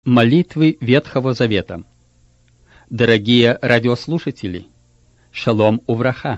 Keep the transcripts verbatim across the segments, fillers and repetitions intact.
Молитвы Ветхого Завета. Дорогие радиослушатели, шалом увраха!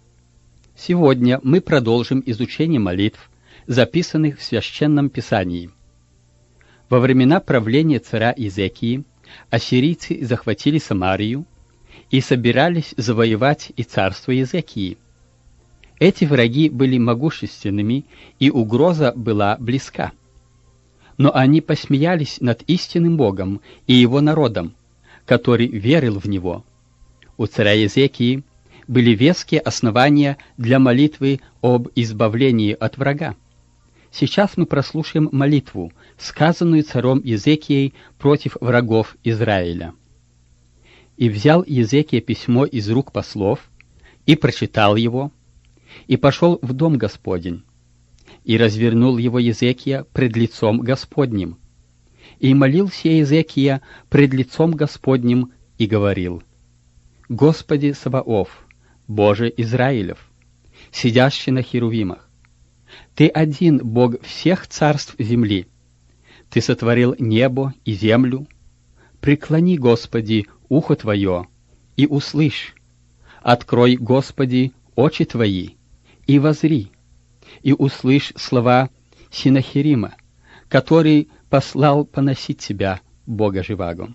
Сегодня мы продолжим изучение молитв, записанных в Священном Писании. Во времена правления царя Иезекии ассирийцы захватили Самарию и собирались завоевать и царство Иезекии. Эти враги были могущественными, и угроза была близка. Но они посмеялись над истинным Богом и Его народом, который верил в Него. У царя Иезекии были веские основания для молитвы об избавлении от врага. Сейчас мы прослушаем молитву, сказанную царем Иезекией против врагов Израиля. «И взял Иезекия письмо из рук послов, и прочитал его, и пошел в дом Господень. И развернул его Иезекия пред лицом Господним. И молился Иезекия пред лицом Господним и говорил: Господи Саваоф, Боже Израилев, сидящий на херувимах, Ты один Бог всех царств земли. Ты сотворил небо и землю. Преклони, Господи, ухо Твое, и услышь. Открой, Господи, очи Твои, и возри, и услышь слова Синахирима, который послал поносить Тебя, Бога живаго.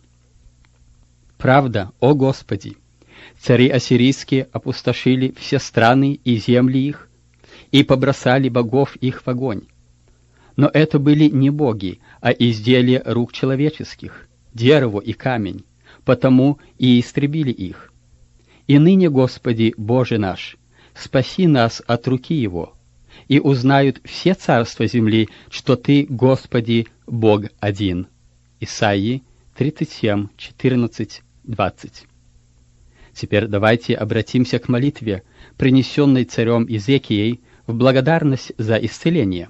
Правда, о Господи, цари ассирийские опустошили все страны и земли их, и побросали богов их в огонь. Но это были не боги, а изделия рук человеческих, дерево и камень, потому и истребили их. И ныне, Господи, Боже наш, спаси нас от руки его, и узнают все царства земли, что Ты, Господи, Бог один». Исаии тридцать семь, четырнадцать, двадцать. Теперь давайте обратимся к молитве, принесенной царем Иезекией в благодарность за исцеление.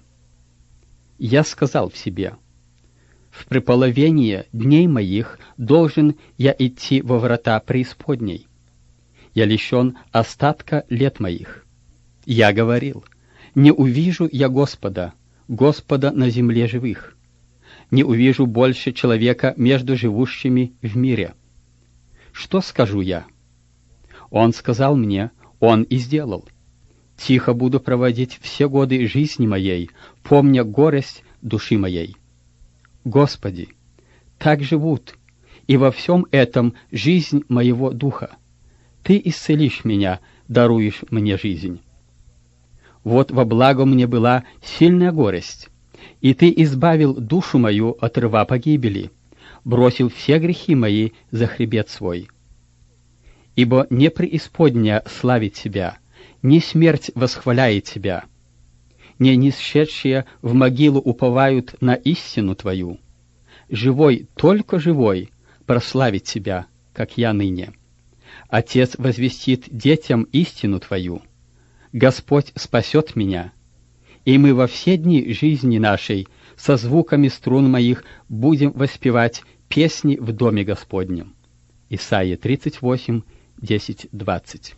«Я сказал в себе: в преполовение дней моих должен я идти во врата преисподней. Я лишен остатка лет моих. Я говорил: не увижу я Господа, Господа на земле живых. Не увижу больше человека между живущими в мире. Что скажу я? Он сказал мне, он и сделал. Тихо буду проводить все годы жизни моей, помня горесть души моей. Господи, так живут, и во всем этом жизнь моего духа. Ты исцелишь меня, даруешь мне жизнь. Вот во благо мне была сильная горесть, и Ты избавил душу мою от рва погибели, бросил все грехи мои за хребет свой. Ибо не преисподняя славит Тебя, не смерть восхваляет Тебя, не нисшедшие в могилу уповают на истину Твою. Живой, только живой, прославит Тебя, как я ныне. Отец возвестит детям истину Твою. Господь спасет меня, и мы во все дни жизни нашей со звуками струн моих будем воспевать песни в доме Господнем». Исайя тридцать восемь, десять, двадцать.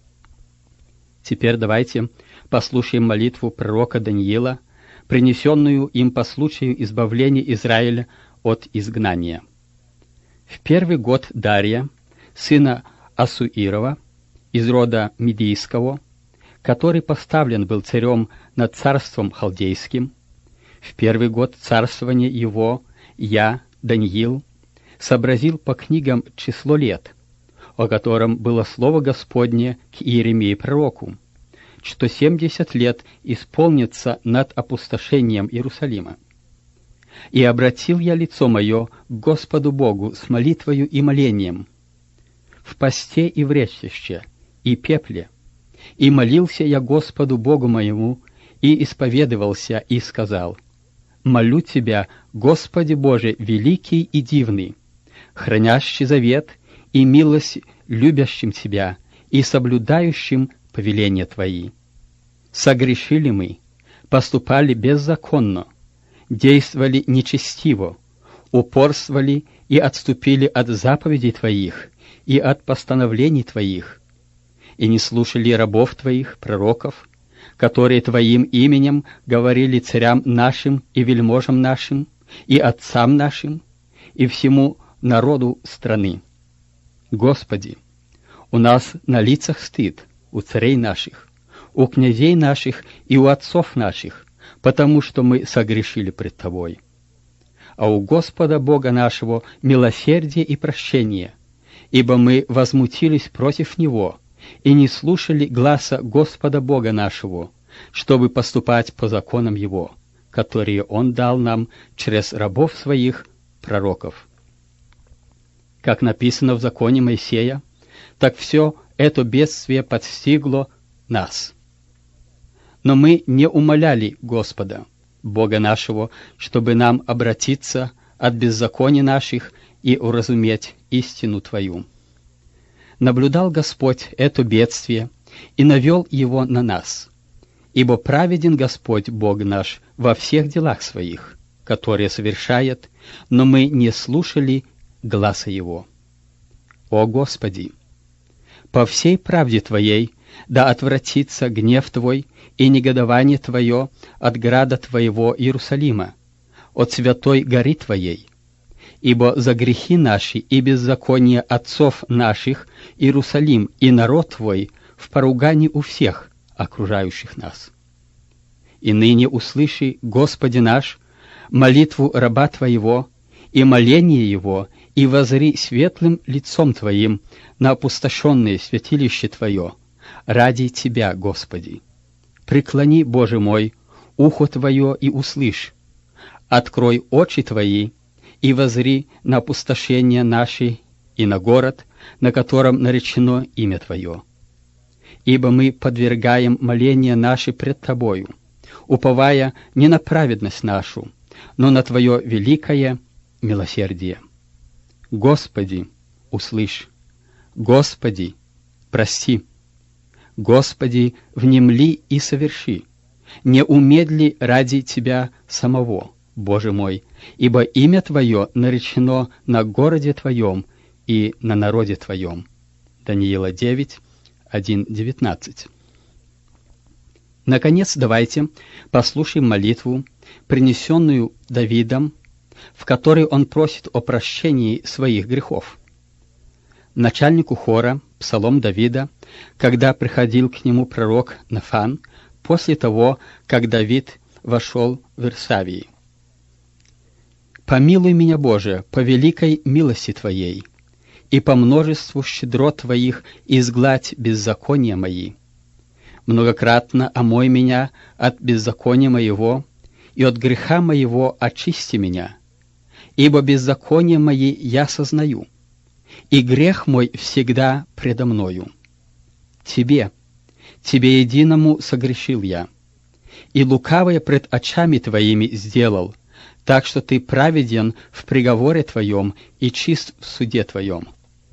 Теперь давайте послушаем молитву пророка Даниила, принесенную им по случаю избавления Израиля от изгнания. В первый год Дария, сына Ассуирова, из рода Медийского, который поставлен был царем над царством халдейским, в первый год царствования его я, Даниил, сообразил по книгам число лет, о котором было слово Господне к Иеремии пророку, что семьдесят лет исполнится над опустошением Иерусалима. И обратил я лицо мое к Господу Богу с молитвою и молением, в посте и в речище, и пепле, и молился я Господу Богу моему, и исповедовался, и сказал: «Молю Тебя, Господи Боже, великий и дивный, хранящий завет и милость любящим Тебя и соблюдающим повеления Твои. Согрешили мы, поступали беззаконно, действовали нечестиво, упорствовали и отступили от заповедей Твоих и от постановлений Твоих, и не слушали рабов Твоих, пророков, которые Твоим именем говорили царям нашим и вельможам нашим, и отцам нашим, и всему народу страны. Господи, у нас на лицах стыд, у царей наших, у князей наших и у отцов наших, потому что мы согрешили пред Тобой. А у Господа Бога нашего милосердие и прощение, ибо мы возмутились против Него и не слушали гласа Господа Бога нашего, чтобы поступать по законам Его, которые Он дал нам через рабов Своих, пророков. Как написано в законе Моисея, так все это бедствие подстигло нас. Но мы не умоляли Господа, Бога нашего, чтобы нам обратиться от беззаконий наших и уразуметь истину Твою. Наблюдал Господь это бедствие и навел его на нас, ибо праведен Господь Бог наш во всех делах Своих, которые совершает, но мы не слушали гласа Его. О Господи! По всей правде Твоей да отвратится гнев Твой и негодование Твое от града Твоего Иерусалима, от святой горы Твоей, ибо за грехи наши и беззаконие отцов наших Иерусалим и народ Твой в поругании у всех окружающих нас. И ныне услыши, Господи наш, молитву раба Твоего и моление его, и возри светлым лицом Твоим на опустошенное святилище Твое, ради Тебя, Господи. Преклони, Боже мой, ухо Твое и услышь, открой очи Твои и возри на опустошение наши и на город, на котором наречено имя Твое. Ибо мы подвергаем моления наши пред Тобою, уповая не на праведность нашу, но на Твое великое милосердие. Господи, услышь! Господи, прости! Господи, внемли и соверши! Не умедли ради Тебя самого, Боже мой, ибо имя Твое наречено на городе Твоем и на народе Твоем. Даниила девять, один, девятнадцать. Наконец, давайте послушаем молитву, принесенную Давидом, в которой он просит о прощении своих грехов. Начальнику хора, псалом Давида, когда приходил к нему пророк Нафан, после того, как Давид вошел в Вирсавии. «Помилуй меня, Боже, по великой милости Твоей, и по множеству щедрот Твоих изгладь беззакония мои. Многократно омой меня от беззакония моего, и от греха моего очисти меня, ибо беззаконие мои я сознаю, и грех мой всегда предо мною. Тебе, Тебе единому согрешил я, и лукавое пред очами Твоими сделал, так что Ты праведен в приговоре Твоем и чист в суде Твоем.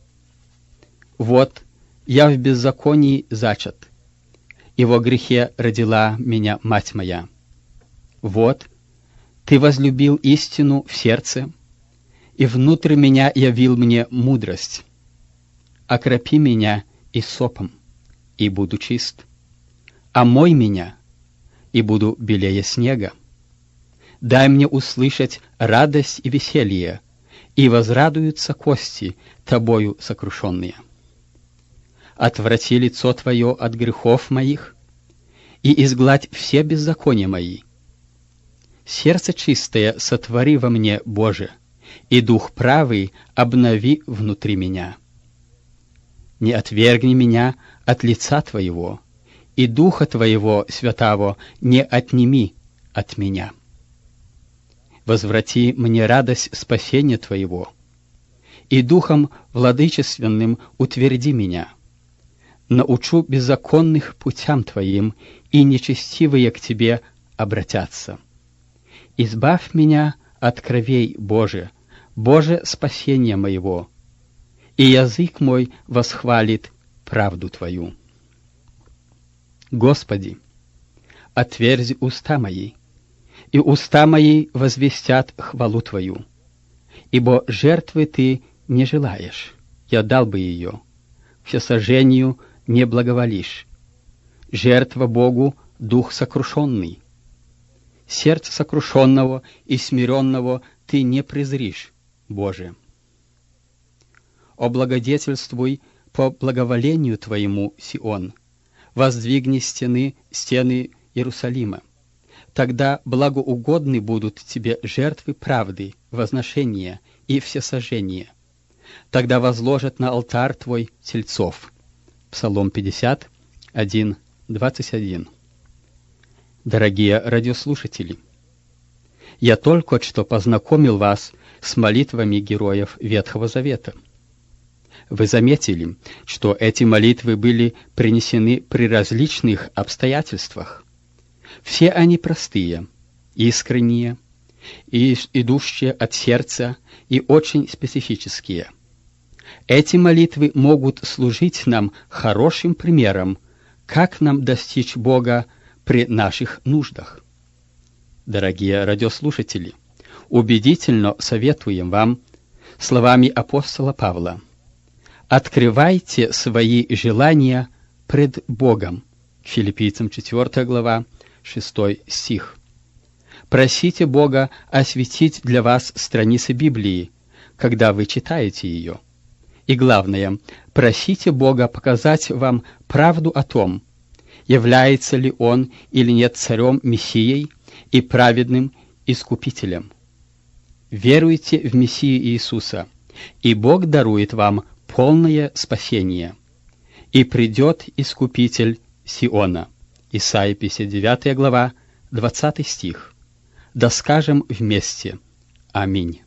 Вот я в беззаконии зачат, и во грехе родила меня мать моя. Вот Ты возлюбил истину в сердце, и внутрь меня явил мне мудрость. Окропи меня исопом, и буду чист. Омой меня, и буду белее снега. Дай мне услышать радость и веселье, и возрадуются кости, Тобою сокрушенные. Отврати лицо Твое от грехов моих, и изгладь все беззакония мои. Сердце чистое сотвори во мне, Боже, и дух правый обнови внутри меня. Не отвергни меня от лица Твоего, и Духа Твоего Святаго не отними от меня. Возврати мне радость спасения Твоего, и Духом владычественным утверди меня. Научу беззаконных путям Твоим, и нечестивые к Тебе обратятся. Избавь меня от кровей, Боже, Боже спасения моего, и язык мой восхвалит правду Твою. Господи, отверзи уста мои, и уста мои возвестят хвалу Твою, ибо жертвы Ты не желаешь, я дал бы ее, всесожжению не благоволишь. Жертва Богу — дух сокрушенный. Сердце сокрушенного и смиренного Ты не презришь, Божия. Облагодетельствуй по благоволению Твоему, Сион, воздвигни стены, стены Иерусалима. Тогда благоугодны будут тебе жертвы правды, возношения и всесожжения. Тогда возложат на алтарь твой тельцов. Псалом пятьдесят один, двадцать один. Дорогие радиослушатели, я только что познакомил вас с молитвами героев Ветхого Завета. Вы заметили, что эти молитвы были принесены при различных обстоятельствах. Все они простые, искренние, и идущие от сердца и очень специфические. Эти молитвы могут служить нам хорошим примером, как нам достичь Бога при наших нуждах. Дорогие радиослушатели, убедительно советуем вам словами апостола Павла: «Открывайте свои желания пред Богом». Филиппийцам четвёртая глава, шестой стих. Просите Бога осветить для вас страницы Библии, когда вы читаете ее. И главное, просите Бога показать вам правду о том, является ли Он или нет царем Мессией и праведным Искупителем. Веруйте в Мессию Иисуса, и Бог дарует вам полное спасение. И придет Искупитель Сиона. Исайя пятьдесят девятая глава, двадцатый стих. Да скажем вместе: Аминь.